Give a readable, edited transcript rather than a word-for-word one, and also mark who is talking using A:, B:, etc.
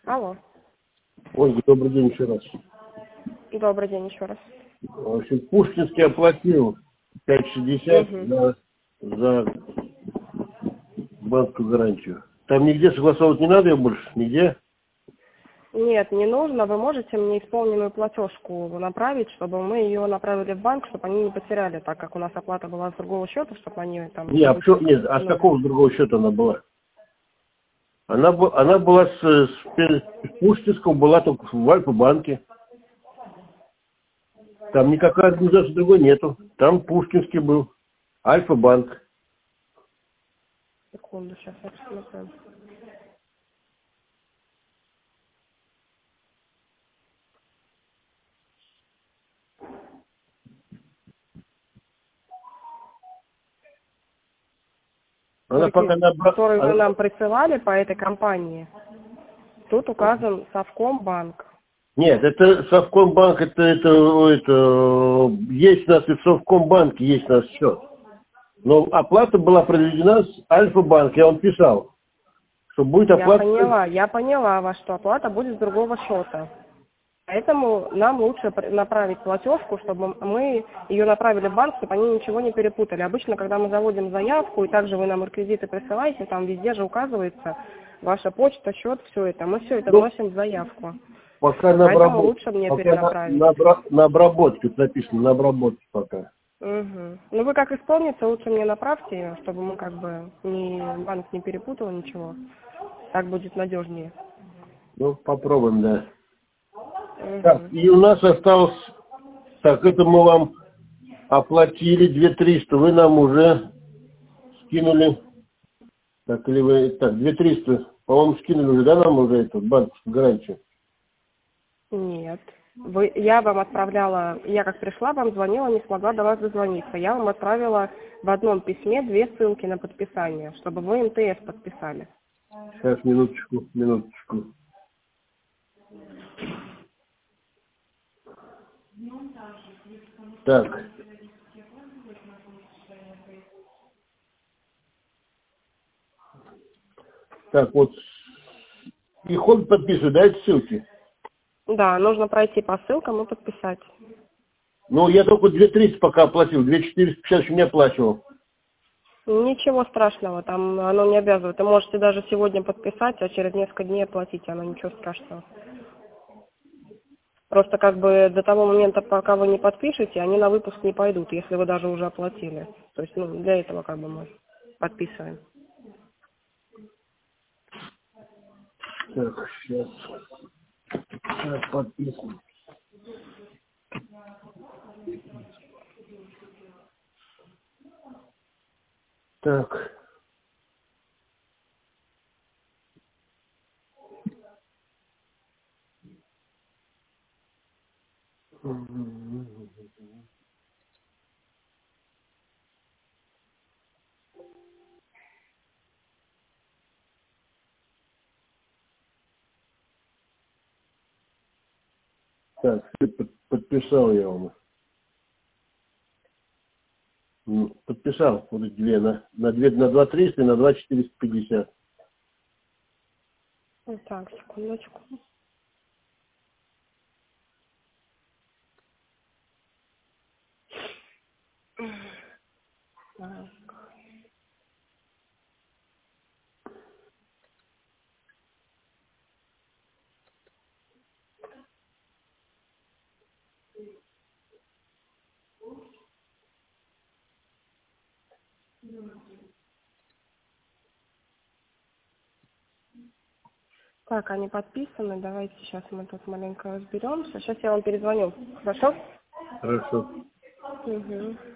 A: Алло.
B: Ольга, добрый день еще раз.
A: Добрый день еще раз.
B: В общем, Пушкинский оплатил 5,60
A: Угу.
B: за банковскую гарантию. Там нигде согласовывать не надо ее больше? Нигде?
A: Нет, не нужно. Вы можете мне исполненную платежку направить, чтобы мы ее направили в банк, чтобы они не потеряли, так как у нас оплата была с другого счета, чтобы они там
B: Не, а,
A: быстренько
B: нет, а с
A: потянули.
B: какого другого счета она была? Она была с Пушкинского, была только в Альфа-банке. Там никакой организации другой нету. Там Пушкинский был. Альфа-банк.
A: Секунду, сейчас я посмотрю.
B: Она пока
A: Который вы нам присылали по этой компании, тут указан Совкомбанк.
B: Нет, это Совкомбанк, это есть у нас и в Совкомбанке есть у нас счет. Но оплата была проведена с Альфа-банк, я вам писал, что будет оплата.
A: Я поняла вас, что оплата будет с другого счета. Поэтому нам лучше направить платежку, чтобы мы ее направили в банк, чтобы они ничего не перепутали. Обычно, когда мы заводим заявку, и также вы нам реквизиты присылаете, там везде же указывается ваша почта, счет, все это. Мы все это вносим в заявку.
B: Пока на
A: Поэтому
B: обработке.
A: лучше мне
B: Пока
A: перенаправить.
B: на обработке, тут написано, на обработке пока.
A: Угу. Ну вы как исполнится, лучше мне направьте ее, чтобы мы как бы банк не перепутал ничего. Так будет надежнее.
B: Ну, попробуем, да. Так,
A: Угу.
B: и у нас осталось, так, это мы вам оплатили 2300, вы нам уже скинули, так, или вы, так, 2300, по-моему, скинули уже, да, нам уже эту банковскую гарантию?
A: Нет. Я вам отправляла, я как пришла, вам звонила, не смогла до вас дозвониться. Я вам отправила в одном письме 2 ссылки на подписание, чтобы вы МТС подписали.
B: Сейчас, минуточку. Так. Так, вот, их он подписывает, да, эти ссылки?
A: Да, нужно пройти по ссылкам и подписать.
B: Ну, я только 2300 пока оплатил, 2450 еще не оплачивал.
A: Ничего страшного, там оно не обязывает. Вы можете даже сегодня подписать, а через несколько дней оплатить, оно ничего страшного. Просто как бы до того момента, пока вы не подпишете, они на выпуск не пойдут, если вы даже уже оплатили. То есть, для этого как бы мы подписываем.
B: Так, сейчас. Так, подписан. Так. Так, подписал я вам. Подписал вот эти две, на 2300 и на 2450.
A: Так, секундочку. Так. Так, они подписаны. Давайте сейчас мы тут маленько разберемся. Сейчас я вам перезвоню. Хорошо?
B: Хорошо.
A: Угу.